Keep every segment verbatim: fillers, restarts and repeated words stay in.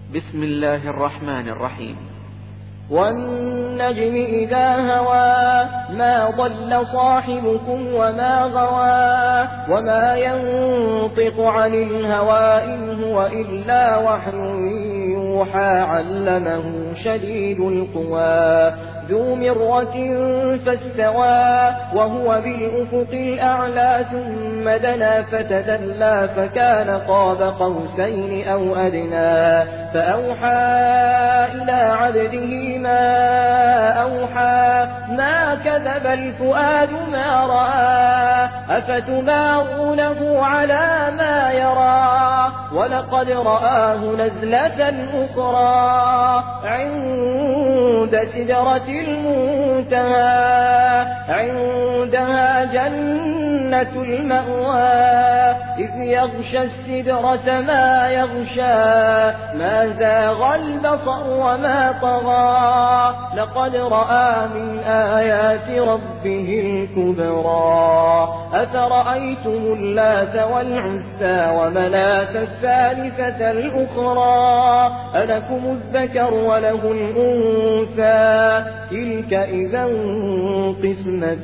بسم الله الرحمن الرحيم. والنجم إذا هوى ما ضل صاحبكم وما غوى وما ينطق عن الهوى إن هو إلا وحي يوحى علمه شديد القوى ذو مرة فاستوى وهو بالأفق الأعلى ثم دنا فتدلى فكان قاب قوسين أو أدنى فأوحى إلى عبده ما أوحى ما كذب الفؤاد ما رأى أفتمارونه على ما يرى ولقد رآه نزلة أخرى عند سدرة المنتهى عندها جنة المأوى إذ يغشى السدرة ما يغشى ما زاغ البصر وما طغى لقد رأى من آيات ربه الكبرى أفرأيتم اللات والعزى ومناة الثالثة الأخرى ألكم الذكر وله الأنثى تلك إذا قسمة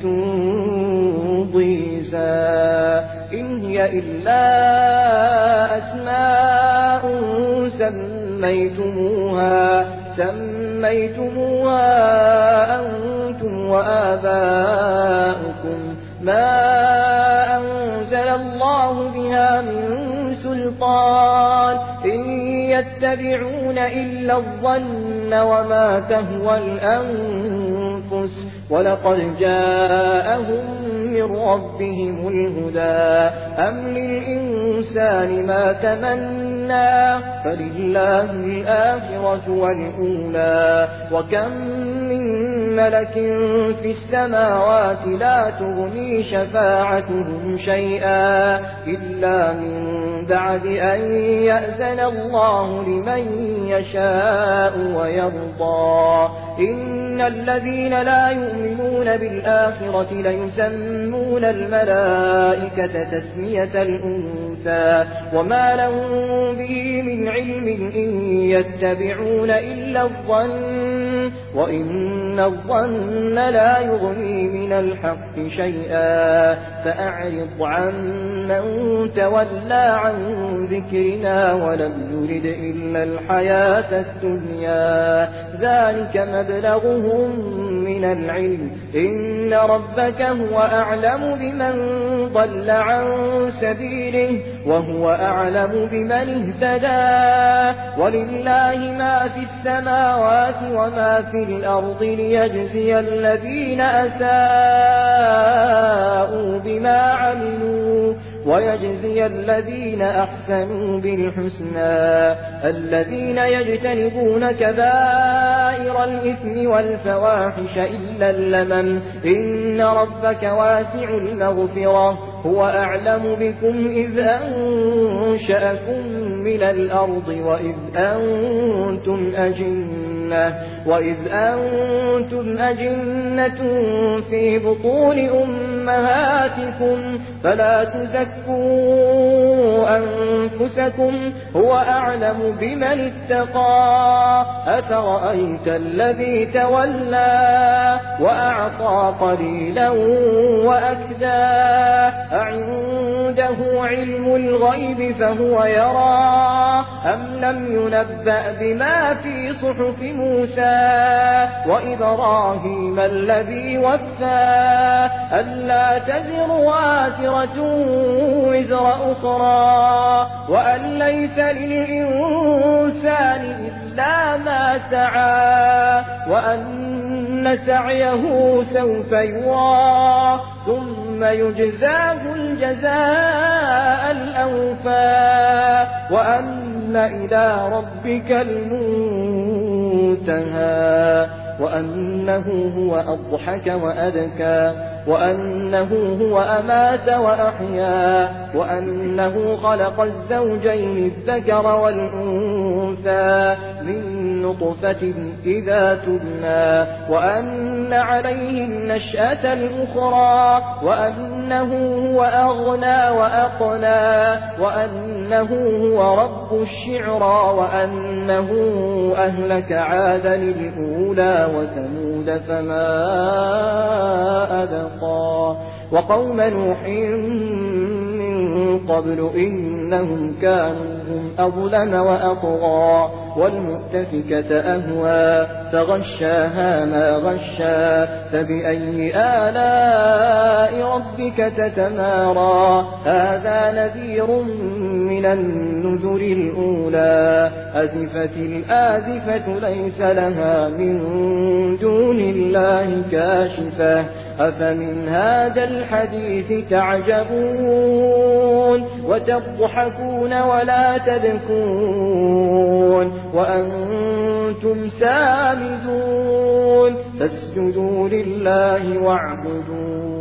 ضيزى إن هي إلا أسماء سميتموها سميتموها أنتم وآباؤكم ما أنزل الله بها من سلطان إن يتبعون إلا الظن وما تهوى الأنفس ولقد جاءهم من ربهم الهدى أم للإنسان ما تمنى فلله الآخرة والأولى وكم من ملك في السماوات لا تغني شفاعتهم شيئا إلا من بعد أن يأذن الله لمن يشاء ويرضى إن الذين لا يؤمنون بالآخرة ليسمون الملائكة تسمية الأنثى وما لهم به من علم إن يتبعون إلا الظن وإن الظن لا يغني من الحق شيئا فأعرض عن من تولى عن ذكرنا ولم يرد إلا الحياة الدنيا ذلك مبلغهم من العلم إن ربك هو أعلم بمن ضل عن سبيله وهو أعلم بمن اهتدى ولله ما في السماوات وما في الأرض ليجزي الذين أساءوا بما عملوا ويجزي الذين أحسنوا بالحسنى الذين يجتنبون كبائر الإثم والفواحش إلا اللمم إن ربك واسع المغفرة هو أعلم بكم إذ أنشأكم من الأرض وإذ أنتم أجنة وإذ أنتم أجنة في بطون أمهاتكم فلا تزكوا أنفسكم هو أعلم بمن اتقى أفرأيت الذي تولى وأعطى قليلا وأكدى أعنده علم الغيب فهو يرى أم لم ينبأ بما في صحف موسى وإبراهيم الذي وفى ألا تزر وازرة وزر أخرى وأن ليس للإنسان إلا ما سعى وأن سعيه سوف يرى ثم يجزاه الجزاء الأوفى وأن إلى ربك المنتهى وأنه هو أضحك وأبكى وأنه هو أمات وأحيا وأنه خلق الزوجين الذكر والأنثى من نطفة إذا تبنى وأن عليه النشأة الأخرى وأن وأنه هو أغنى وأقنى وأنه هو رب الشعرى وأنه أهلك عادا الأولى وثمود فما أبقى وقوم نوح من قبل إنهم كانوا هم أظلم وأطغى والمؤتفكة أهوى فغشاها ما غشا فبأي آلاء ربك تتمارى هذا نذير من النذر الأولى أزفت الآزفة ليس لها من دون الله كاشفة أفمن هذا الحديث تعجبون وتضحكون ولا تبكون وأنتم سامدون فاسجدوا لله واعبدون